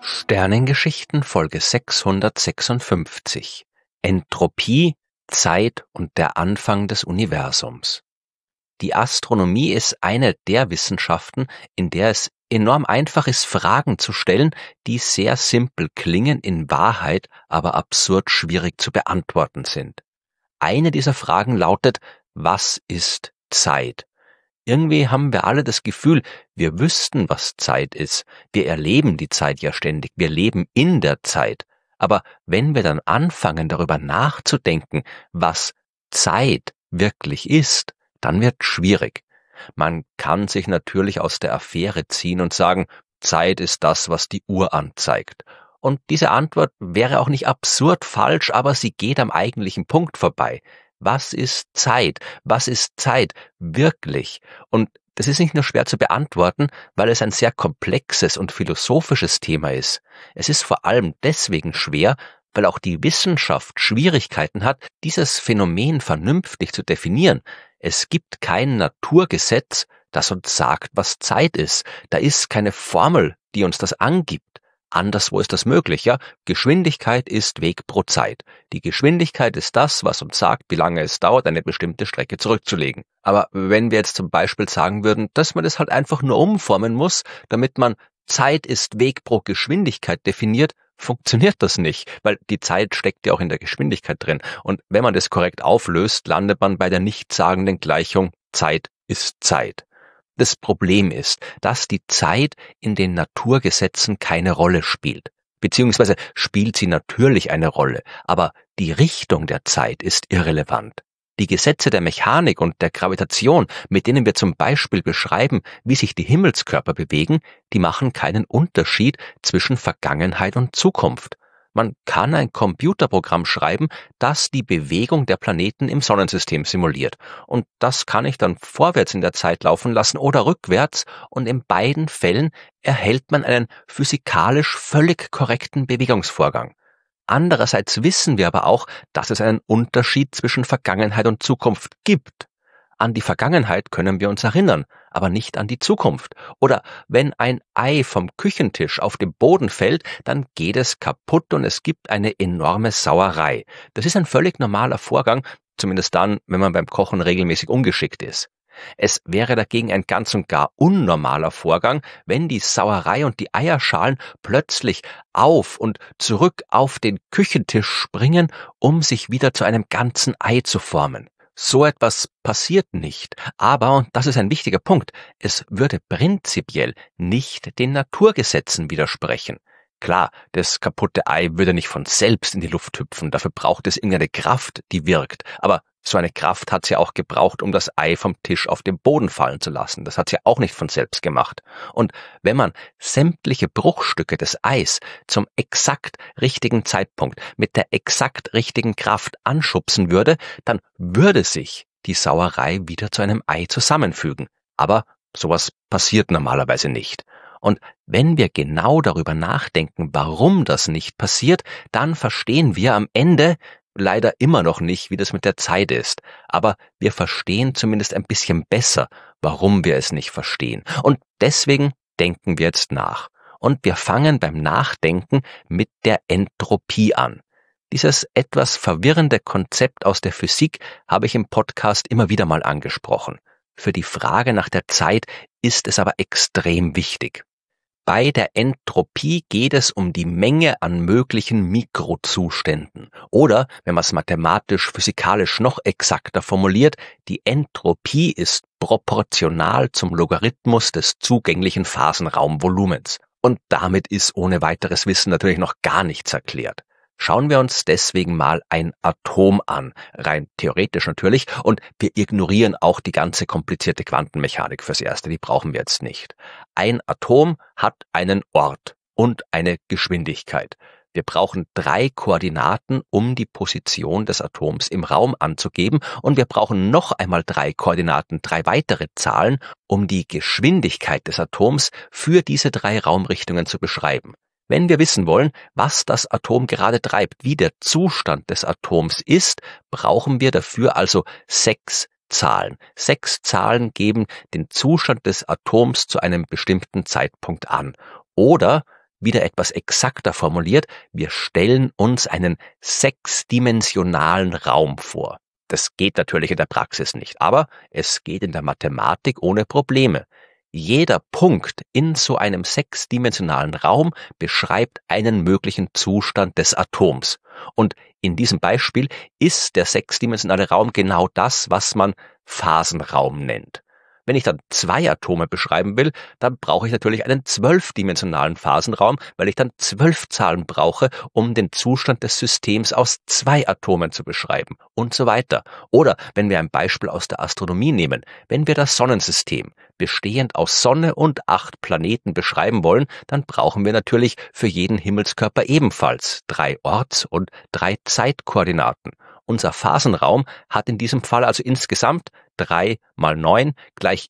Sternengeschichten Folge 656 Entropie, Zeit und der Anfang des Universums. Die Astronomie ist eine der Wissenschaften, in der es enorm einfach ist, Fragen zu stellen, die sehr simpel klingen, in Wahrheit aber absurd schwierig zu beantworten sind. Eine dieser Fragen lautet: Was ist Zeit? Irgendwie haben wir alle das Gefühl, wir wüssten, was Zeit ist. Wir erleben die Zeit ja ständig. Wir leben in der Zeit. Aber wenn wir dann anfangen, darüber nachzudenken, was Zeit wirklich ist, dann wird schwierig. Man kann sich natürlich aus der Affäre ziehen und sagen, Zeit ist das, was die Uhr anzeigt. Und diese Antwort wäre auch nicht absurd falsch, aber sie geht am eigentlichen Punkt vorbei. Was ist Zeit? Was ist Zeit wirklich? Und das ist nicht nur schwer zu beantworten, weil es ein sehr komplexes und philosophisches Thema ist. Es ist vor allem deswegen schwer, weil auch die Wissenschaft Schwierigkeiten hat, dieses Phänomen vernünftig zu definieren. Es gibt kein Naturgesetz, das uns sagt, was Zeit ist. Da ist keine Formel, die uns das angibt. Anderswo ist das möglich, ja? Geschwindigkeit ist Weg pro Zeit. Die Geschwindigkeit ist das, was uns sagt, wie lange es dauert, eine bestimmte Strecke zurückzulegen. Aber wenn wir jetzt zum Beispiel sagen würden, dass man das halt einfach nur umformen muss, damit man Zeit ist Weg pro Geschwindigkeit definiert, funktioniert das nicht, weil die Zeit steckt ja auch in der Geschwindigkeit drin. Und wenn man das korrekt auflöst, landet man bei der nichtssagenden Gleichung Zeit ist Zeit. Das Problem ist, dass die Zeit in den Naturgesetzen keine Rolle spielt. Beziehungsweise spielt sie natürlich eine Rolle, aber die Richtung der Zeit ist irrelevant. Die Gesetze der Mechanik und der Gravitation, mit denen wir zum Beispiel beschreiben, wie sich die Himmelskörper bewegen, die machen keinen Unterschied zwischen Vergangenheit und Zukunft. Man kann ein Computerprogramm schreiben, das die Bewegung der Planeten im Sonnensystem simuliert. Und das kann ich dann vorwärts in der Zeit laufen lassen oder rückwärts, und in beiden Fällen erhält man einen physikalisch völlig korrekten Bewegungsvorgang. Andererseits wissen wir aber auch, dass es einen Unterschied zwischen Vergangenheit und Zukunft gibt. An die Vergangenheit können wir uns erinnern, aber nicht an die Zukunft. Oder wenn ein Ei vom Küchentisch auf den Boden fällt, dann geht es kaputt und es gibt eine enorme Sauerei. Das ist ein völlig normaler Vorgang, zumindest dann, wenn man beim Kochen regelmäßig ungeschickt ist. Es wäre dagegen ein ganz und gar unnormaler Vorgang, wenn die Sauerei und die Eierschalen plötzlich auf und zurück auf den Küchentisch springen, um sich wieder zu einem ganzen Ei zu formen. So etwas passiert nicht, aber, und das ist ein wichtiger Punkt, es würde prinzipiell nicht den Naturgesetzen widersprechen. Klar, das kaputte Ei würde nicht von selbst in die Luft hüpfen, dafür braucht es irgendeine Kraft, die wirkt, aber so eine Kraft hat es ja auch gebraucht, um das Ei vom Tisch auf den Boden fallen zu lassen. Das hat es ja auch nicht von selbst gemacht. Und wenn man sämtliche Bruchstücke des Eis zum exakt richtigen Zeitpunkt mit der exakt richtigen Kraft anschubsen würde, dann würde sich die Sauerei wieder zu einem Ei zusammenfügen. Aber sowas passiert normalerweise nicht. Und wenn wir genau darüber nachdenken, warum das nicht passiert, dann verstehen wir am Ende leider immer noch nicht, wie das mit der Zeit ist. Aber wir verstehen zumindest ein bisschen besser, warum wir es nicht verstehen. Und deswegen denken wir jetzt nach. Und wir fangen beim Nachdenken mit der Entropie an. Dieses etwas verwirrende Konzept aus der Physik habe ich im Podcast immer wieder mal angesprochen. Für die Frage nach der Zeit ist es aber extrem wichtig. Bei der Entropie geht es um die Menge an möglichen Mikrozuständen. Oder, wenn man es mathematisch-physikalisch noch exakter formuliert, die Entropie ist proportional zum Logarithmus des zugänglichen Phasenraumvolumens. Und damit ist ohne weiteres Wissen natürlich noch gar nichts erklärt. Schauen wir uns deswegen mal ein Atom an, rein theoretisch natürlich, und wir ignorieren auch die ganze komplizierte Quantenmechanik fürs Erste, die brauchen wir jetzt nicht. Ein Atom hat einen Ort und eine Geschwindigkeit. Wir brauchen 3 Koordinaten, um die Position des Atoms im Raum anzugeben, und wir brauchen noch einmal 3 Koordinaten, 3 weitere Zahlen, um die Geschwindigkeit des Atoms für diese 3 Raumrichtungen zu beschreiben. Wenn wir wissen wollen, was das Atom gerade treibt, wie der Zustand des Atoms ist, brauchen wir dafür also 6 Zahlen. 6 Zahlen geben den Zustand des Atoms zu einem bestimmten Zeitpunkt an. Oder wieder etwas exakter formuliert, wir stellen uns einen sechsdimensionalen Raum vor. Das geht natürlich in der Praxis nicht, aber es geht in der Mathematik ohne Probleme. Jeder Punkt in so einem sechsdimensionalen Raum beschreibt einen möglichen Zustand des Atoms. Und in diesem Beispiel ist der sechsdimensionale Raum genau das, was man Phasenraum nennt. Wenn ich dann zwei Atome beschreiben will, dann brauche ich natürlich einen 12-dimensionalen Phasenraum, weil ich dann 12 Zahlen brauche, um den Zustand des Systems aus 2 Atomen zu beschreiben und so weiter. Oder wenn wir ein Beispiel aus der Astronomie nehmen, wenn wir das Sonnensystem bestehend aus Sonne und 8 Planeten beschreiben wollen, dann brauchen wir natürlich für jeden Himmelskörper ebenfalls 3 Orts- und 3 Zeitkoordinaten. Unser Phasenraum hat in diesem Fall also insgesamt 3 mal 9 gleich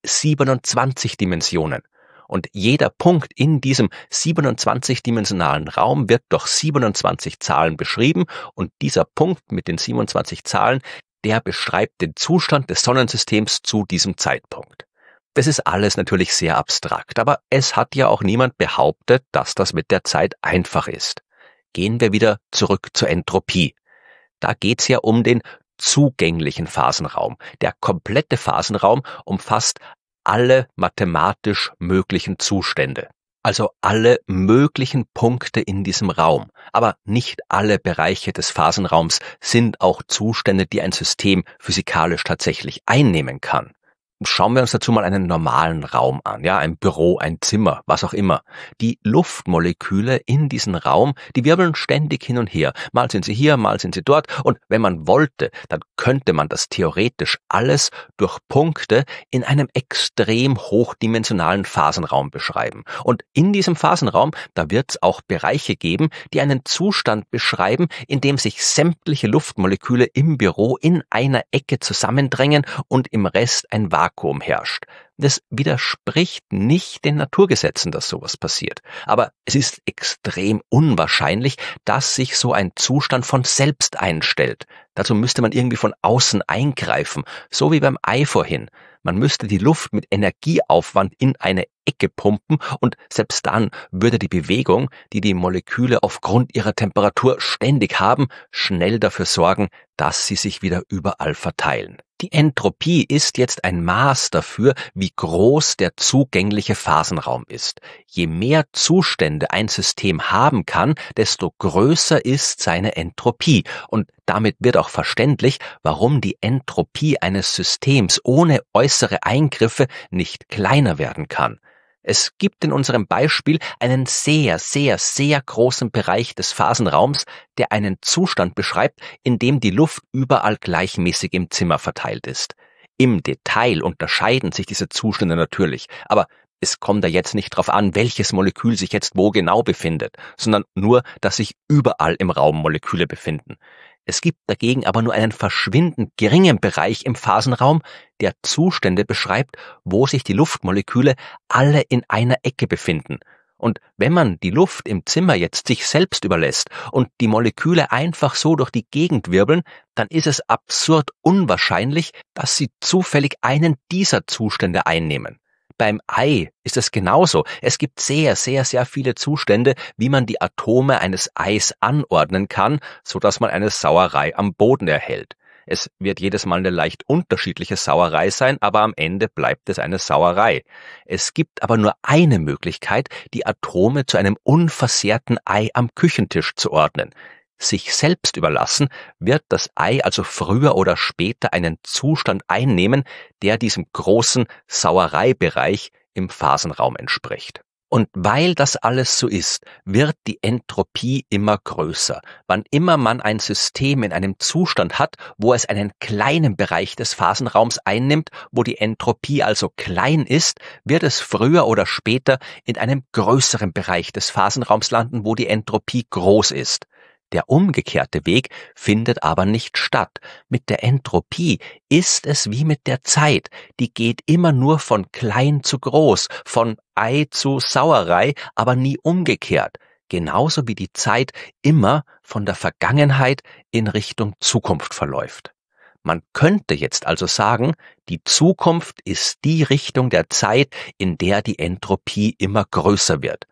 27 Dimensionen. Und jeder Punkt in diesem 27-dimensionalen Raum wird durch 27 Zahlen beschrieben und dieser Punkt mit den 27 Zahlen, der beschreibt den Zustand des Sonnensystems zu diesem Zeitpunkt. Das ist alles natürlich sehr abstrakt, aber es hat ja auch niemand behauptet, dass das mit der Zeit einfach ist. Gehen wir wieder zurück zur Entropie. Da geht's ja um den zugänglichen Phasenraum. Der komplette Phasenraum umfasst alle mathematisch möglichen Zustände. Also alle möglichen Punkte in diesem Raum. Aber nicht alle Bereiche des Phasenraums sind auch Zustände, die ein System physikalisch tatsächlich einnehmen kann. Schauen wir uns dazu mal einen normalen Raum an, ja, ein Büro, ein Zimmer, was auch immer. Die Luftmoleküle in diesem Raum, die wirbeln ständig hin und her. Mal sind sie hier, mal sind sie dort. Und wenn man wollte, dann könnte man das theoretisch alles durch Punkte in einem extrem hochdimensionalen Phasenraum beschreiben. Und in diesem Phasenraum, da wird es auch Bereiche geben, die einen Zustand beschreiben, in dem sich sämtliche Luftmoleküle im Büro in einer Ecke zusammendrängen und im Rest ein Vakuum herrscht. Das widerspricht nicht den Naturgesetzen, dass sowas passiert. Aber es ist extrem unwahrscheinlich, dass sich so ein Zustand von selbst einstellt. Dazu müsste man irgendwie von außen eingreifen, so wie beim Ei vorhin. Man müsste die Luft mit Energieaufwand in eine Ecke pumpen und selbst dann würde die Bewegung, die die Moleküle aufgrund ihrer Temperatur ständig haben, schnell dafür sorgen, dass sie sich wieder überall verteilen. Die Entropie ist jetzt ein Maß dafür, wie groß der zugängliche Phasenraum ist. Je mehr Zustände ein System haben kann, desto größer ist seine Entropie. Und damit wird auch verständlich, warum die Entropie eines Systems ohne äußere Eingriffe nicht kleiner werden kann. Es gibt in unserem Beispiel einen sehr, sehr, sehr großen Bereich des Phasenraums, der einen Zustand beschreibt, in dem die Luft überall gleichmäßig im Zimmer verteilt ist. Im Detail unterscheiden sich diese Zustände natürlich, aber es kommt da jetzt nicht drauf an, welches Molekül sich jetzt wo genau befindet, sondern nur, dass sich überall im Raum Moleküle befinden. Es gibt dagegen aber nur einen verschwindend geringen Bereich im Phasenraum, der Zustände beschreibt, wo sich die Luftmoleküle alle in einer Ecke befinden. Und wenn man die Luft im Zimmer jetzt sich selbst überlässt und die Moleküle einfach so durch die Gegend wirbeln, dann ist es absurd unwahrscheinlich, dass sie zufällig einen dieser Zustände einnehmen. Beim Ei ist es genauso. Es gibt sehr, sehr, sehr viele Zustände, wie man die Atome eines Eis anordnen kann, so dass man eine Sauerei am Boden erhält. Es wird jedes Mal eine leicht unterschiedliche Sauerei sein, aber am Ende bleibt es eine Sauerei. Es gibt aber nur eine Möglichkeit, die Atome zu einem unversehrten Ei am Küchentisch zu ordnen. Sich selbst überlassen, wird das Ei also früher oder später einen Zustand einnehmen, der diesem großen Sauereibereich im Phasenraum entspricht. Und weil das alles so ist, wird die Entropie immer größer. Wann immer man ein System in einem Zustand hat, wo es einen kleinen Bereich des Phasenraums einnimmt, wo die Entropie also klein ist, wird es früher oder später in einem größeren Bereich des Phasenraums landen, wo die Entropie groß ist. Der umgekehrte Weg findet aber nicht statt. Mit der Entropie ist es wie mit der Zeit. Die geht immer nur von klein zu groß, von Ei zu Sauerei, aber nie umgekehrt. Genauso wie die Zeit immer von der Vergangenheit in Richtung Zukunft verläuft. Man könnte jetzt also sagen, die Zukunft ist die Richtung der Zeit, in der die Entropie immer größer wird.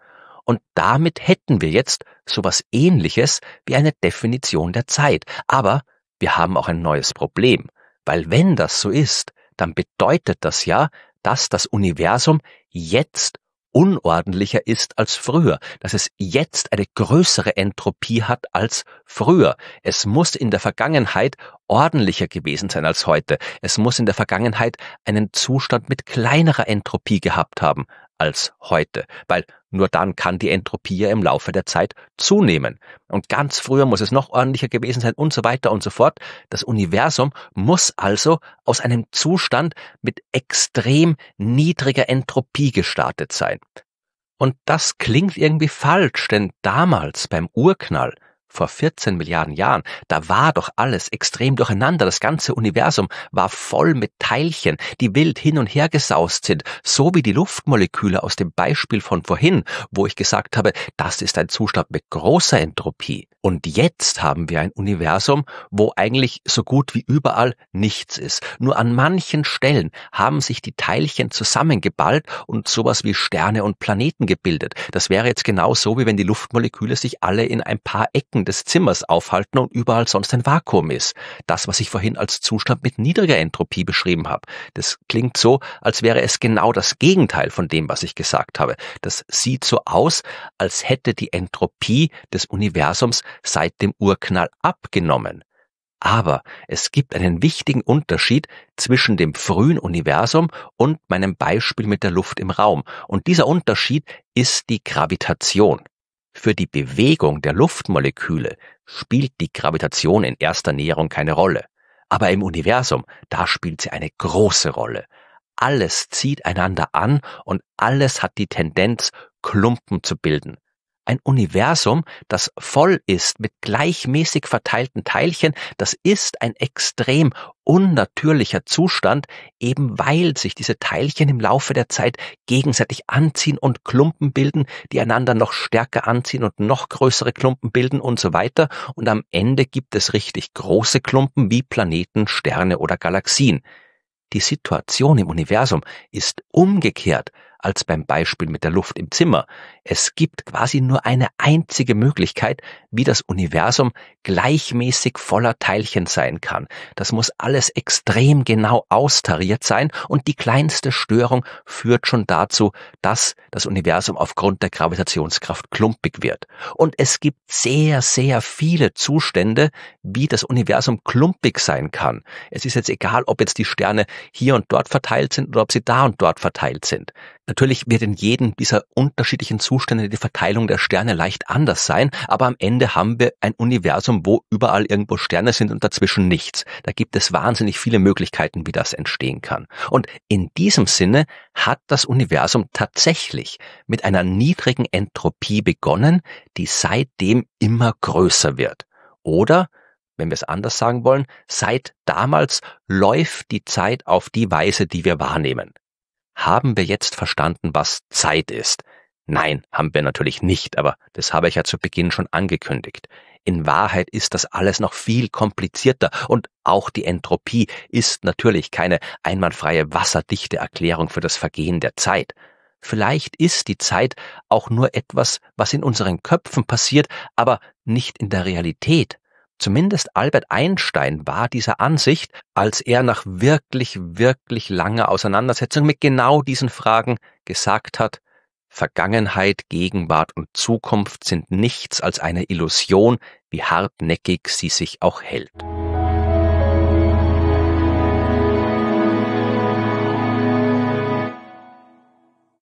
Und damit hätten wir jetzt sowas Ähnliches wie eine Definition der Zeit. Aber wir haben auch ein neues Problem, weil wenn das so ist, dann bedeutet das ja, dass das Universum jetzt unordentlicher ist als früher, dass es jetzt eine größere Entropie hat als früher. Es muss in der Vergangenheit ordentlicher gewesen sein als heute. Es muss in der Vergangenheit einen Zustand mit kleinerer Entropie gehabt haben als heute, weil nur dann kann die Entropie ja im Laufe der Zeit zunehmen. Und ganz früher muss es noch ordentlicher gewesen sein und so weiter und so fort. Das Universum muss also aus einem Zustand mit extrem niedriger Entropie gestartet sein. Und das klingt irgendwie falsch, denn damals beim Urknall, vor 14 Milliarden Jahren, da war doch alles extrem durcheinander. Das ganze Universum war voll mit Teilchen, die wild hin und her gesaust sind, so wie die Luftmoleküle aus dem Beispiel von vorhin, wo ich gesagt habe, das ist ein Zustand mit großer Entropie. Und jetzt haben wir ein Universum, wo eigentlich so gut wie überall nichts ist. Nur an manchen Stellen haben sich die Teilchen zusammengeballt und sowas wie Sterne und Planeten gebildet. Das wäre jetzt genau so, wie wenn die Luftmoleküle sich alle in ein paar Ecken des Zimmers aufhalten und überall sonst ein Vakuum ist. Das, was ich vorhin als Zustand mit niedriger Entropie beschrieben habe. Das klingt so, als wäre es genau das Gegenteil von dem, was ich gesagt habe. Das sieht so aus, als hätte die Entropie des Universums seit dem Urknall abgenommen. Aber es gibt einen wichtigen Unterschied zwischen dem frühen Universum und meinem Beispiel mit der Luft im Raum. Und dieser Unterschied ist die Gravitation. Für die Bewegung der Luftmoleküle spielt die Gravitation in erster Näherung keine Rolle. Aber im Universum, da spielt sie eine große Rolle. Alles zieht einander an und alles hat die Tendenz, Klumpen zu bilden. Ein Universum, das voll ist mit gleichmäßig verteilten Teilchen, das ist ein extrem unnatürlicher Zustand, eben weil sich diese Teilchen im Laufe der Zeit gegenseitig anziehen und Klumpen bilden, die einander noch stärker anziehen und noch größere Klumpen bilden und so weiter. Und am Ende gibt es richtig große Klumpen wie Planeten, Sterne oder Galaxien. Die Situation im Universum ist umgekehrt als beim Beispiel mit der Luft im Zimmer. Es gibt quasi nur eine einzige Möglichkeit, wie das Universum gleichmäßig voller Teilchen sein kann. Das muss alles extrem genau austariert sein und die kleinste Störung führt schon dazu, dass das Universum aufgrund der Gravitationskraft klumpig wird. Und es gibt sehr, sehr viele Zustände, wie das Universum klumpig sein kann. Es ist jetzt egal, ob jetzt die Sterne hier und dort verteilt sind oder ob sie da und dort verteilt sind. Natürlich wird in jedem dieser unterschiedlichen Zustände die Verteilung der Sterne leicht anders sein, aber am Ende haben wir ein Universum, wo überall irgendwo Sterne sind und dazwischen nichts. Da gibt es wahnsinnig viele Möglichkeiten, wie das entstehen kann. Und in diesem Sinne hat das Universum tatsächlich mit einer niedrigen Entropie begonnen, die seitdem immer größer wird. Oder, wenn wir es anders sagen wollen, seit damals läuft die Zeit auf die Weise, die wir wahrnehmen. Haben wir jetzt verstanden, was Zeit ist? Nein, haben wir natürlich nicht, aber das habe ich ja zu Beginn schon angekündigt. In Wahrheit ist das alles noch viel komplizierter und auch die Entropie ist natürlich keine einwandfreie, wasserdichte Erklärung für das Vergehen der Zeit. Vielleicht ist die Zeit auch nur etwas, was in unseren Köpfen passiert, aber nicht in der Realität. Zumindest Albert Einstein war dieser Ansicht, als er nach wirklich, wirklich langer Auseinandersetzung mit genau diesen Fragen gesagt hat, Vergangenheit, Gegenwart und Zukunft sind nichts als eine Illusion, wie hartnäckig sie sich auch hält.